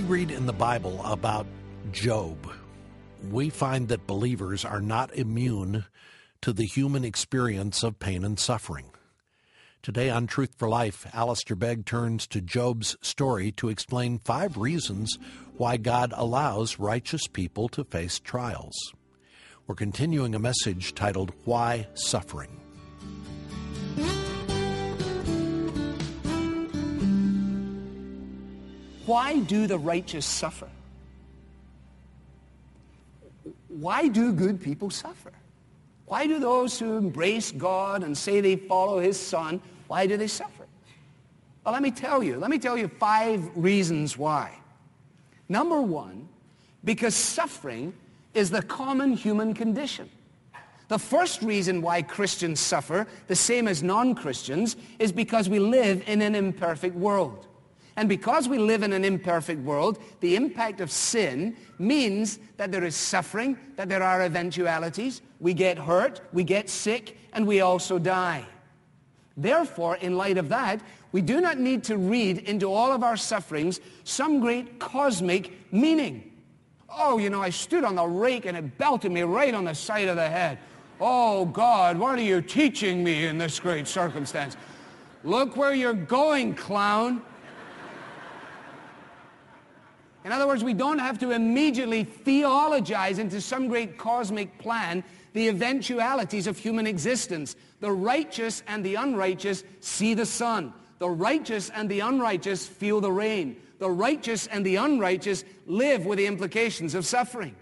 read in the Bible about Job, we find that believers are not immune to the human experience of pain and suffering. Today on Truth for Life, Alistair Begg turns to Job's story to explain 5 reasons why God allows righteous people to face trials. We're continuing a message titled, Why Suffering? Why do the righteous suffer? Why do good people suffer? Why do those who embrace God and say they follow His Son, why do they suffer? Well, let me tell you 5 reasons why. Number 1, because suffering is the common human condition. The first reason why Christians suffer, the same as non-Christians, is because we live in an imperfect world. And because we live in an imperfect world, the impact of sin means that there is suffering, that there are eventualities. We get hurt, we get sick, and we also die. Therefore, in light of that, we do not need to read into all of our sufferings some great cosmic meaning. Oh, I stood on the rake and it belted me right on the side of the head. Oh, God, what are you teaching me in this great circumstance? Look where you're going, clown. In other words, we don't have to immediately theologize into some great cosmic plan the eventualities of human existence. The righteous and the unrighteous see the sun. The righteous and the unrighteous feel the rain. The righteous and the unrighteous live with the implications of suffering.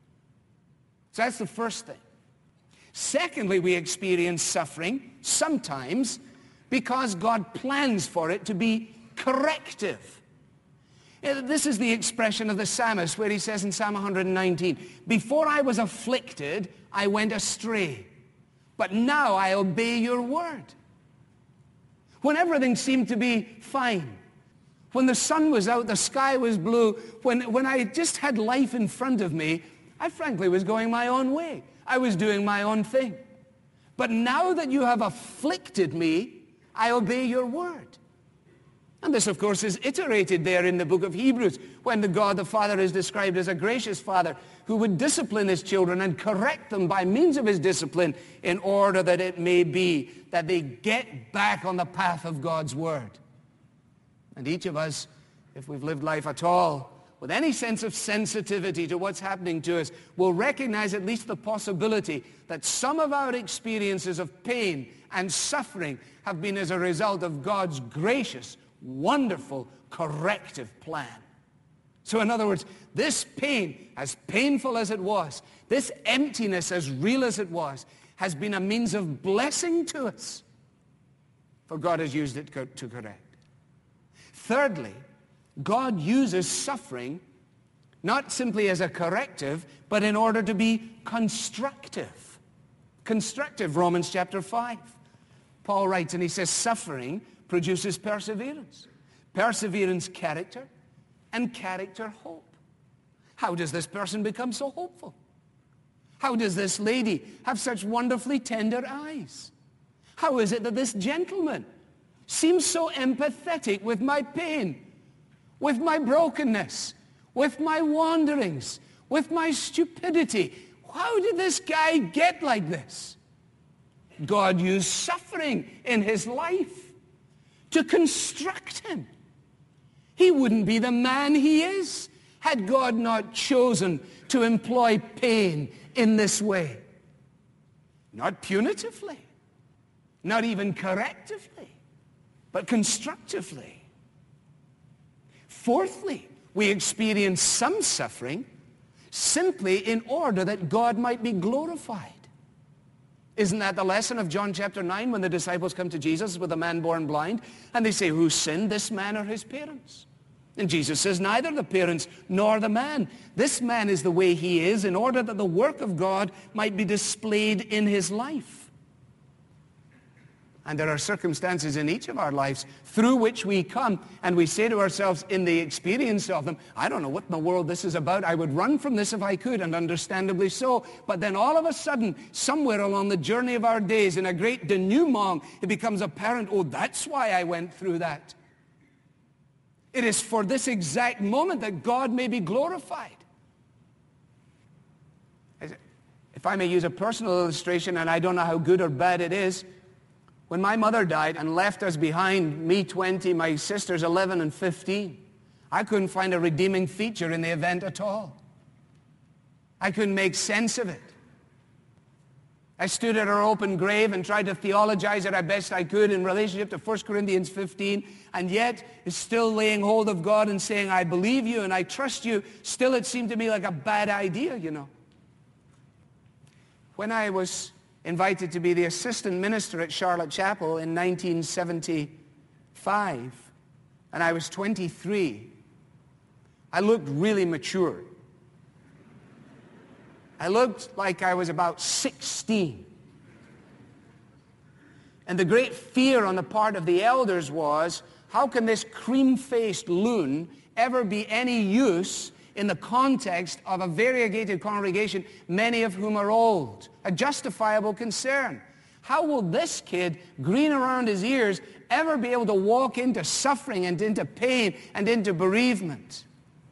So that's the first thing. Secondly, we experience suffering sometimes because God plans for it to be corrective. This is the expression of the psalmist where he says in Psalm 119, "Before I was afflicted, I went astray, but now I obey your word." When everything seemed to be fine, when the sun was out, the sky was blue, when I just had life in front of me, I frankly was going my own way. I was doing my own thing. But now that you have afflicted me, I obey your word. And this, of course, is iterated there in the book of Hebrews, when the God the Father is described as a gracious Father who would discipline His children and correct them by means of His discipline in order that it may be that they get back on the path of God's word. And each of us, if we've lived life at all, with any sense of sensitivity to what's happening to us, will recognize at least the possibility that some of our experiences of pain and suffering have been as a result of God's gracious, wonderful corrective plan. So in other words, this pain, as painful as it was, this emptiness, as real as it was, has been a means of blessing to us. For God has used it to correct. Thirdly, God uses suffering not simply as a corrective, but in order to be constructive. Constructive, Romans chapter 5. Paul writes and he says, suffering produces perseverance. Perseverance, character, and character, hope. How does this person become so hopeful? How does this lady have such wonderfully tender eyes? How is it that this gentleman seems so empathetic with my pain, with my brokenness, with my wanderings, with my stupidity? How did this guy get like this? God used suffering in his life to construct him. He wouldn't be the man he is had God not chosen to employ pain in this way. Not punitively, not even correctively, but constructively. Fourthly, we experience some suffering simply in order that God might be glorified. Isn't that the lesson of John chapter 9 when the disciples come to Jesus with a man born blind and they say, who sinned, this man or his parents? And Jesus says, neither the parents nor the man. This man is the way he is in order that the work of God might be displayed in his life. And there are circumstances in each of our lives through which we come and we say to ourselves in the experience of them, I don't know what in the world this is about. I would run from this if I could, and understandably so. But then all of a sudden, somewhere along the journey of our days, in a great denouement, it becomes apparent, oh, that's why I went through that. It is for this exact moment that God may be glorified. If I may use a personal illustration, and I don't know how good or bad it is, when my mother died and left us behind, me 20, my sisters 11 and 15, I couldn't find a redeeming feature in the event at all. I couldn't make sense of it. I stood at her open grave and tried to theologize it as best I could in relationship to 1 Corinthians 15, and yet is still laying hold of God and saying, I believe you and I trust you. Still, it seemed to me like a bad idea, you know. When I was invited to be the assistant minister at Charlotte Chapel in 1975, and I was 23, I looked really mature. I looked like I was about 16. And the great fear on the part of the elders was, how can this cream-faced loon ever be any use in the context of a variegated congregation, many of whom are old? A justifiable concern. How will this kid, green around his ears, ever be able to walk into suffering and into pain and into bereavement?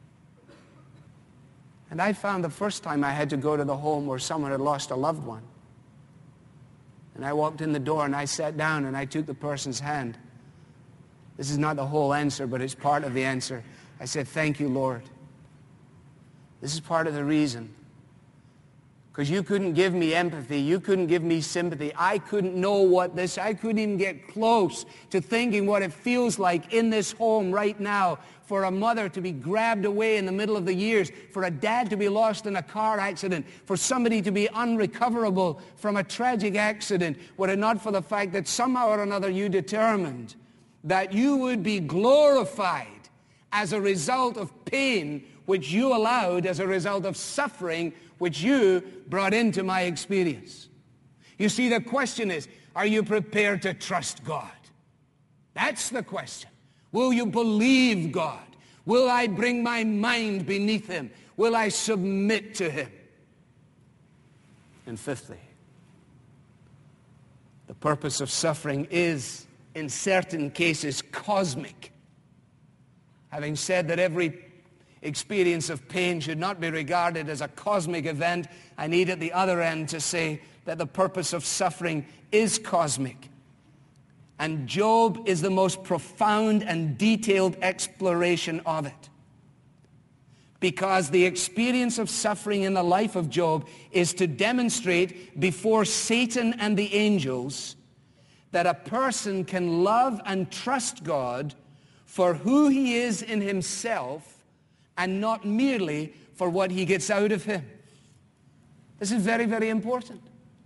And I found the first time I had to go to the home where someone had lost a loved one. And I walked in the door and I sat down and I took the person's hand. This is not the whole answer, but it's part of the answer. I said, thank you, Lord. This is part of the reason. Because you couldn't give me empathy. You couldn't give me sympathy. I couldn't know I couldn't even get close to thinking what it feels like in this home right now for a mother to be grabbed away in the middle of the years, for a dad to be lost in a car accident, for somebody to be unrecoverable from a tragic accident, were it not for the fact that somehow or another you determined that you would be glorified as a result of pain which you allowed, as a result of suffering which you brought into my experience. You see, the question is, are you prepared to trust God? That's the question. Will you believe God? Will I bring my mind beneath him? Will I submit to him? And fifthly, the purpose of suffering is, in certain cases, cosmic. Having said that every experience of pain should not be regarded as a cosmic event, I need at the other end to say that the purpose of suffering is cosmic. And Job is the most profound and detailed exploration of it. Because the experience of suffering in the life of Job is to demonstrate before Satan and the angels that a person can love and trust God for who he is in himself and not merely for what he gets out of him. This is very, very important.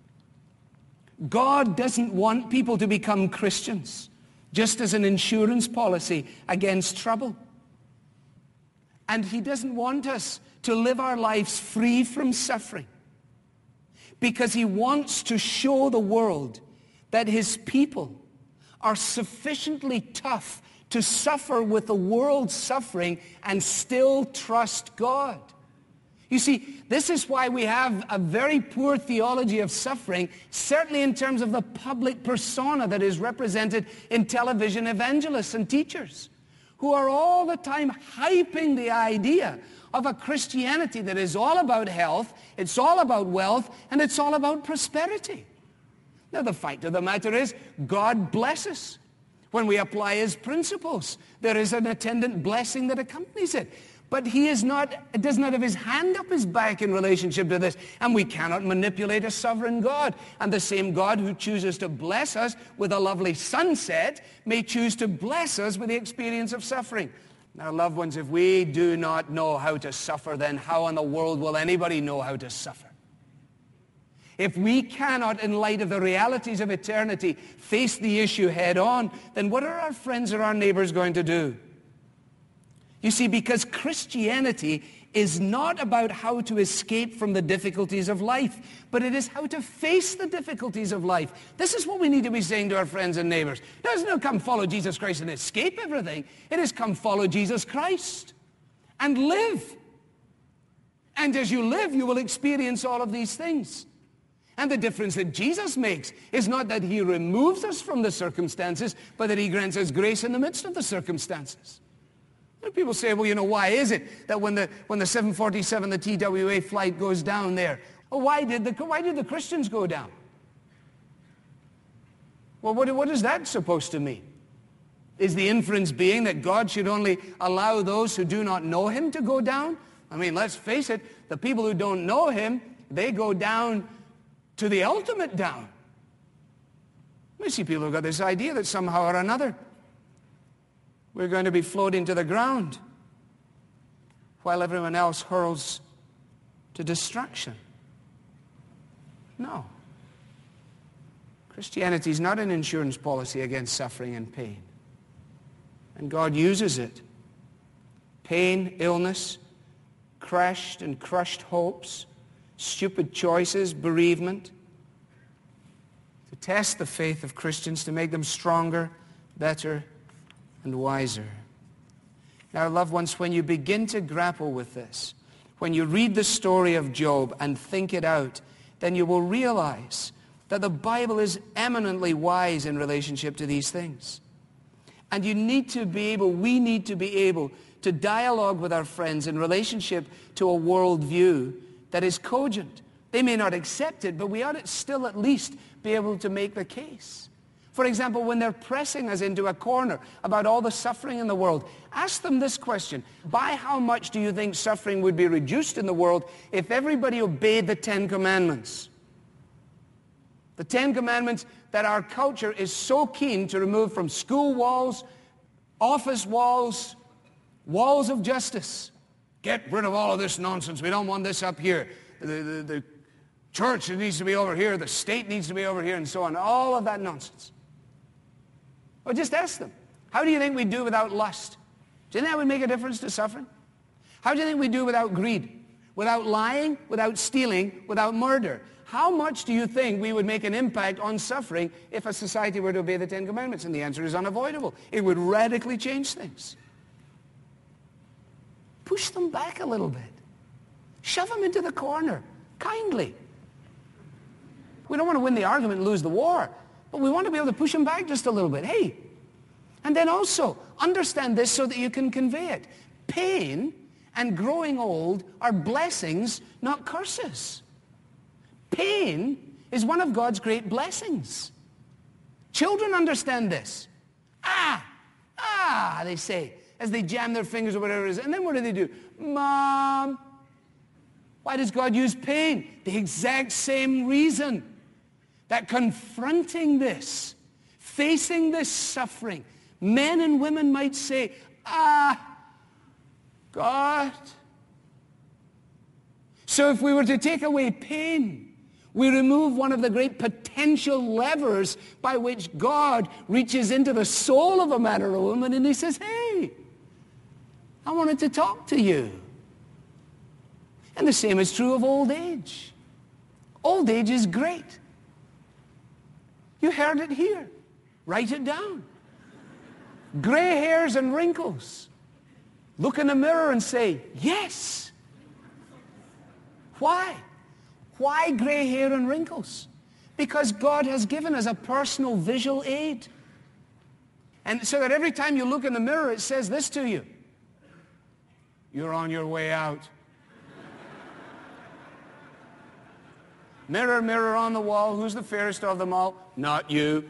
God doesn't want people to become Christians just as an insurance policy against trouble. And he doesn't want us to live our lives free from suffering, because he wants to show the world that his people are sufficiently tough to suffer with the world's suffering and still trust God. You see, this is why we have a very poor theology of suffering, certainly in terms of the public persona that is represented in television evangelists and teachers, who are all the time hyping the idea of a Christianity that is all about health, it's all about wealth, and it's all about prosperity. Now, the fact of the matter is, God blesses. When we apply his principles, there is an attendant blessing that accompanies it. But he does not have his hand up his back in relationship to this. And we cannot manipulate a sovereign God. And the same God who chooses to bless us with a lovely sunset may choose to bless us with the experience of suffering. Now, loved ones, if we do not know how to suffer, then how in the world will anybody know how to suffer? If we cannot, in light of the realities of eternity, face the issue head on, then what are our friends or our neighbors going to do? You see, because Christianity is not about how to escape from the difficulties of life, but it is how to face the difficulties of life. This is what we need to be saying to our friends and neighbors. It doesn't not come follow Jesus Christ and escape everything. It is come follow Jesus Christ and live. And as you live, you will experience all of these things. And the difference that Jesus makes is not that he removes us from the circumstances, but that he grants us grace in the midst of the circumstances. And people say, well, why is it that when the 747, the TWA flight goes down there, why did the Christians go down? Well, what is that supposed to mean? Is the inference being that God should only allow those who do not know him to go down? I mean, let's face it, the people who don't know him, they go down to the ultimate down. We see people who've got this idea that somehow or another we're going to be floating to the ground while everyone else hurls to destruction. No. Christianity is not an insurance policy against suffering and pain. And God uses it. Pain, illness, crashed and crushed hopes, stupid choices, bereavement, to test the faith of Christians, to make them stronger, better, and wiser. Now, loved ones, when you begin to grapple with this, when you read the story of Job and think it out, then you will realize that the Bible is eminently wise in relationship to these things. And we need to be able to dialogue with our friends in relationship to a worldview that is cogent. They may not accept it, but we ought to still at least be able to make the case. For example, when they're pressing us into a corner about all the suffering in the world, ask them this question: by how much do you think suffering would be reduced in the world if everybody obeyed the Ten Commandments? The Ten Commandments that our culture is so keen to remove from school walls, office walls, walls of justice. Get rid of all of this nonsense. We don't want this up here. The church needs to be over here. The state needs to be over here, and so on. All of that nonsense. Well, just ask them. How do you think we do without lust? Do you think that would make a difference to suffering? How do you think we do without greed? Without lying, without stealing, without murder? How much do you think we would make an impact on suffering if a society were to obey the Ten Commandments? And the answer is unavoidable. It would radically change things. Push them back a little bit. Shove them into the corner, kindly. We don't want to win the argument and lose the war, but we want to be able to push them back just a little bit. Hey, and then also understand this so that you can convey it. Pain and growing old are blessings, not curses. Pain is one of God's great blessings. Children understand this. They say, as they jam their fingers or whatever it is. And then what do? Mom. Why does God use pain? The exact same reason. That confronting this, facing this suffering, men and women might say, God. So if we were to take away pain, we remove one of the great potential levers by which God reaches into the soul of a man or a woman, and he says, hey, I wanted to talk to you. And the same is true of old age. Old age is great. You heard it here. Write it down. Gray hairs and wrinkles. Look in the mirror and say, yes. Why? Why gray hair and wrinkles? Because God has given us a personal visual aid. And so that every time you look in the mirror, it says this to you: you're on your way out. Mirror, mirror on the wall, who's the fairest of them all? Not you.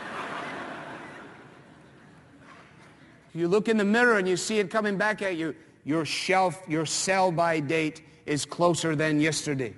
You look in the mirror and you see it coming back at you. Your sell-by date is closer than yesterday.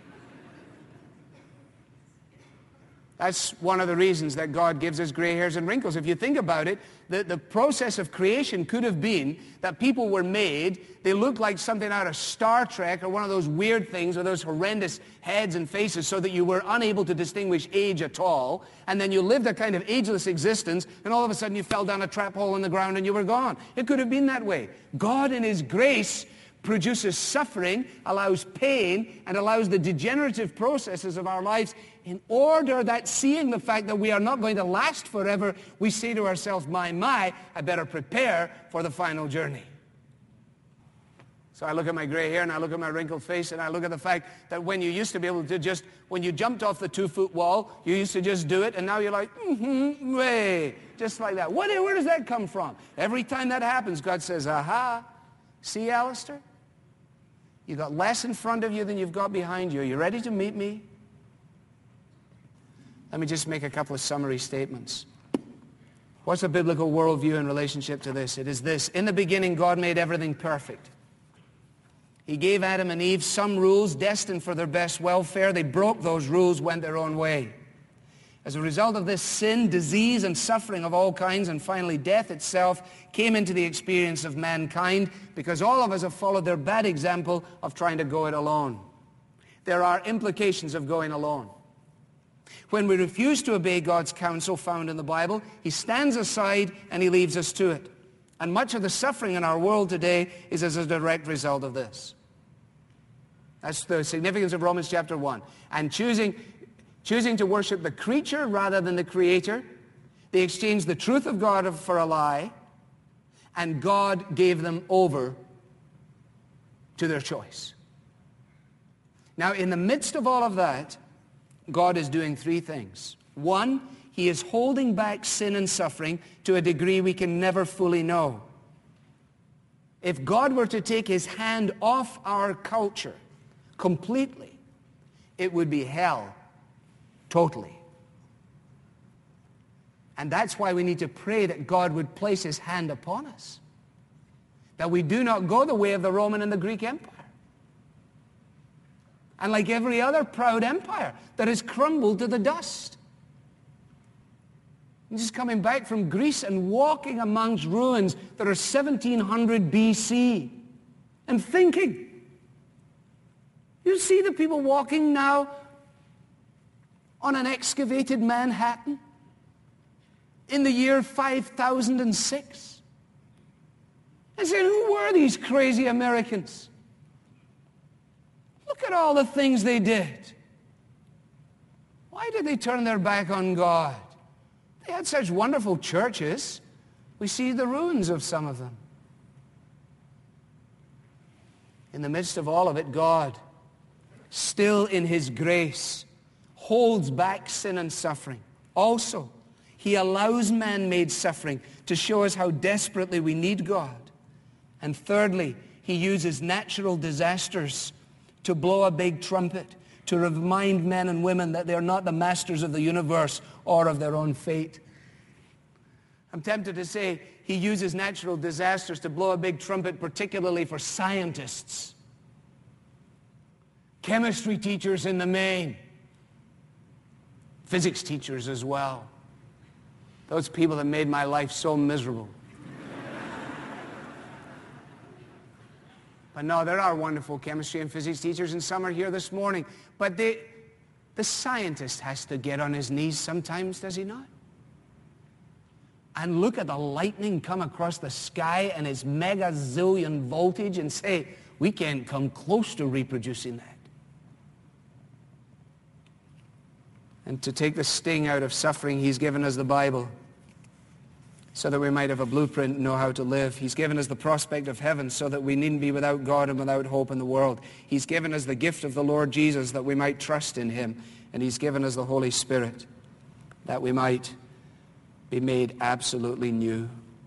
That's one of the reasons that God gives us gray hairs and wrinkles. If you think about it, the process of creation could have been that people were made, they looked like something out of Star Trek or one of those weird things with those horrendous heads and faces so that you were unable to distinguish age at all. And then you lived a kind of ageless existence, and all of a sudden you fell down a trap hole in the ground and you were gone. It could have been that way. God in his grace produces suffering, allows pain, and allows the degenerative processes of our lives in order that, seeing the fact that we are not going to last forever, we say to ourselves, my, I better prepare for the final journey. So I look at my gray hair and I look at my wrinkled face and I look at the fact that when you used to be able to just, when you jumped off the 2-foot wall, you used to just do it, and now you're like, way, just like that. Where does that come from? Every time that happens, God says, aha, see, Alistair? You got less in front of you than you've got behind you. Are you ready to meet me? Let me just make a couple of summary statements. What's the biblical worldview in relationship to this? It is this. In the beginning, God made everything perfect. He gave Adam and Eve some rules destined for their best welfare. They broke those rules, went their own way. As a result of this, sin, disease, and suffering of all kinds, and finally death itself, came into the experience of mankind because all of us have followed their bad example of trying to go it alone. There are implications of going alone. When we refuse to obey God's counsel found in the Bible, He stands aside and He leaves us to it. And much of the suffering in our world today is as a direct result of this. That's the significance of Romans chapter 1. And choosing to worship the creature rather than the Creator, they exchanged the truth of God for a lie, and God gave them over to their choice. Now, in the midst of all of that, God is doing three things. One, He is holding back sin and suffering to a degree we can never fully know. If God were to take His hand off our culture completely, it would be hell, totally. And that's why we need to pray that God would place His hand upon us, that we do not go the way of the Roman and the Greek Empire. And like every other proud empire that has crumbled to the dust. I'm just coming back from Greece and walking amongst ruins that are 1700 BC and thinking, you see the people walking now on an excavated Manhattan in the year 5006. I said, who were these crazy Americans? Look at all the things they did. Why did they turn their back on God? They had such wonderful churches. We see the ruins of some of them. In the midst of all of it, God, still in His grace, holds back sin and suffering. Also, He allows man-made suffering to show us how desperately we need God. And thirdly, He uses natural disasters to blow a big trumpet, to remind men and women that they're not the masters of the universe or of their own fate. I'm tempted to say He uses natural disasters to blow a big trumpet, particularly for scientists, chemistry teachers in the main, physics teachers as well. Those people that made my life so miserable. But no, there are wonderful chemistry and physics teachers, and some are here this morning. But the scientist has to get on his knees sometimes, does he not? And look at the lightning come across the sky and its mega-zillion voltage and say, we can't come close to reproducing that. And to take the sting out of suffering, He's given us the Bible, so that we might have a blueprint and know how to live. He's given us the prospect of heaven so that we needn't be without God and without hope in the world. He's given us the gift of the Lord Jesus that we might trust in Him. And He's given us the Holy Spirit that we might be made absolutely new.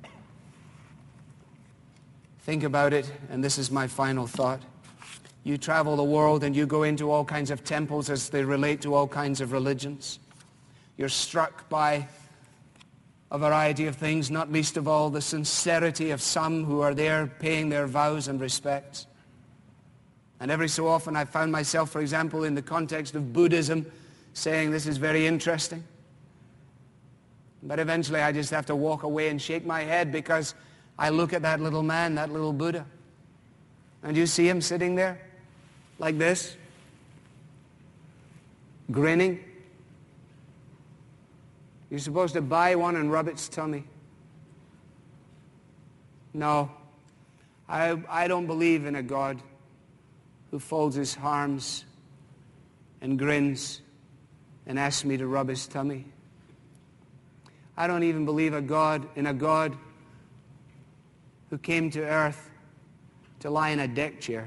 Think about it, and this is my final thought. You travel the world and you go into all kinds of temples as they relate to all kinds of religions. You're struck by a variety of things, not least of all the sincerity of some who are there paying their vows and respects. And every so often I found myself, for example, in the context of Buddhism, saying this is very interesting. But eventually I just have to walk away and shake my head because I look at that little man, that little Buddha, and you see him sitting there like this, grinning. You're supposed to buy one and rub its tummy. No, I don't believe in a God who folds His arms and grins and asks me to rub His tummy. I don't even believe in a God who came to earth to lie in a deck chair.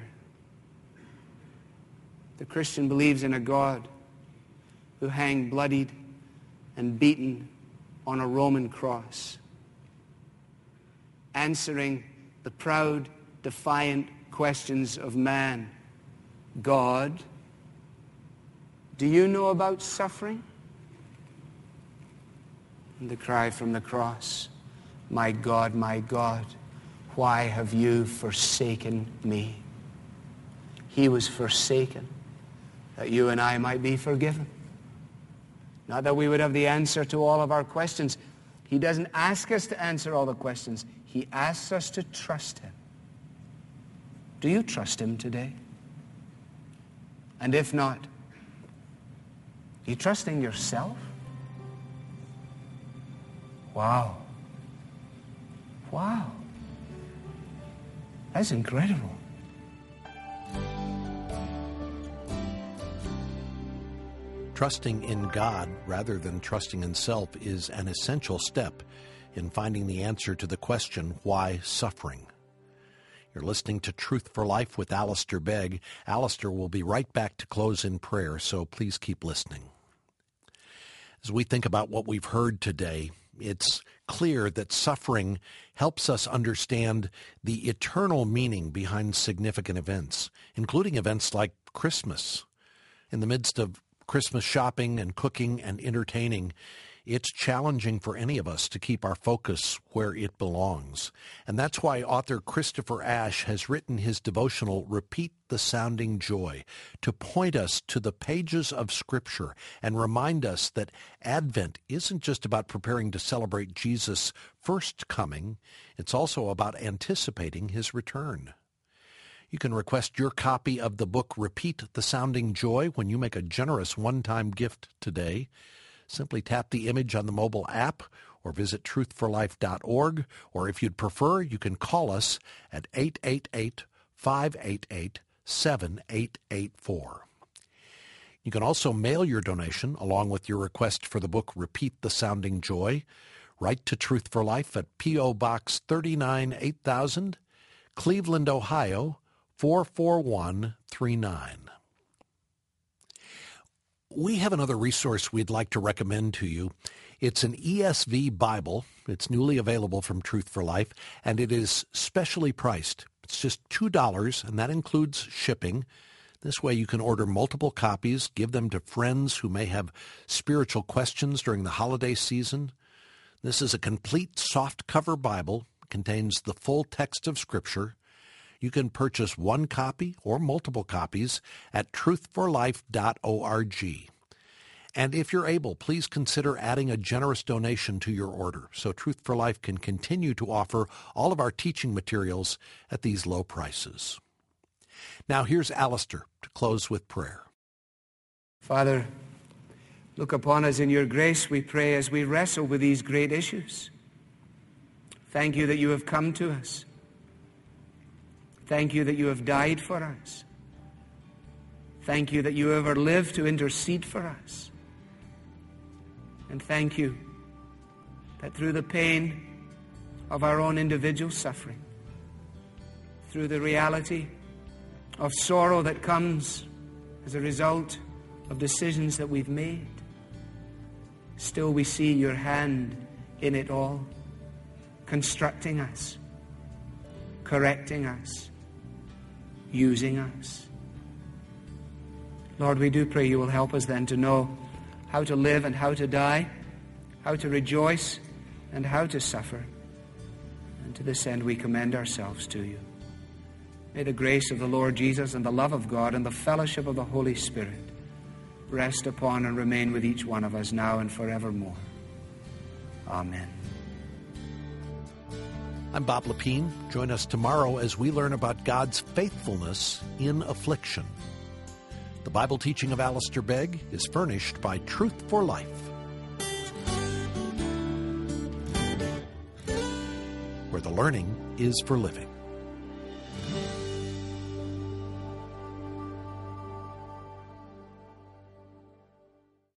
The Christian believes in a God who hung bloodied and beaten on a Roman cross, answering the proud, defiant questions of man. God, do you know about suffering? And the cry from the cross, my God, why have you forsaken me? He was forsaken that you and I might be forgiven. Not that we would have the answer to all of our questions. He doesn't ask us to answer all the questions. He asks us to trust him. Do you trust him today? And if not, are you trusting yourself? Wow. Wow. That's incredible. Trusting in God rather than trusting in self is an essential step in finding the answer to the question, why suffering? You're listening to Truth for Life with Alistair Begg. Alistair will be right back to close in prayer, so please keep listening. As we think about what we've heard today, it's clear that suffering helps us understand the eternal meaning behind significant events, including events like Christmas. In the midst of Christmas shopping and cooking and entertaining, it's challenging for any of us to keep our focus where it belongs. And that's why author Christopher Ash has written his devotional, Repeat the Sounding Joy, to point us to the pages of Scripture and remind us that Advent isn't just about preparing to celebrate Jesus' first coming, it's also about anticipating his return. You can request your copy of the book Repeat the Sounding Joy when you make a generous one-time gift today. Simply tap the image on the mobile app or visit truthforlife.org, or if you'd prefer, you can call us at 888-588-7884. You can also mail your donation along with your request for the book Repeat the Sounding Joy. Write to Truth for Life at P.O. Box 39, 8000, Cleveland, Ohio, 44139. We have another resource we'd like to recommend to you. It's an ESV Bible. It's newly available from Truth for Life, and it is specially priced. It's just $2, and that includes shipping. This way you can order multiple copies, give them to friends who may have spiritual questions during the holiday season. This is a complete softcover Bible. It contains the full text of Scripture. You can purchase one copy or multiple copies at truthforlife.org. And if you're able, please consider adding a generous donation to your order so Truth for Life can continue to offer all of our teaching materials at these low prices. Now here's Alistair to close with prayer. Father, look upon us in your grace, we pray, as we wrestle with these great issues. Thank you that you have come to us. Thank you that you have died for us. Thank you that you ever lived to intercede for us. And thank you that through the pain of our own individual suffering, through the reality of sorrow that comes as a result of decisions that we've made, still we see your hand in it all, constructing us, correcting us, using us. Lord, we do pray you will help us then to know how to live and how to die, how to rejoice and how to suffer. And to this end we commend ourselves to you. May the grace of the Lord Jesus and the love of God and the fellowship of the Holy Spirit rest upon and remain with each one of us now and forevermore. Amen. I'm Bob Lepine. Join us tomorrow as we learn about God's faithfulness in affliction. The Bible teaching of Alistair Begg is furnished by Truth for Life. Where the learning is for living.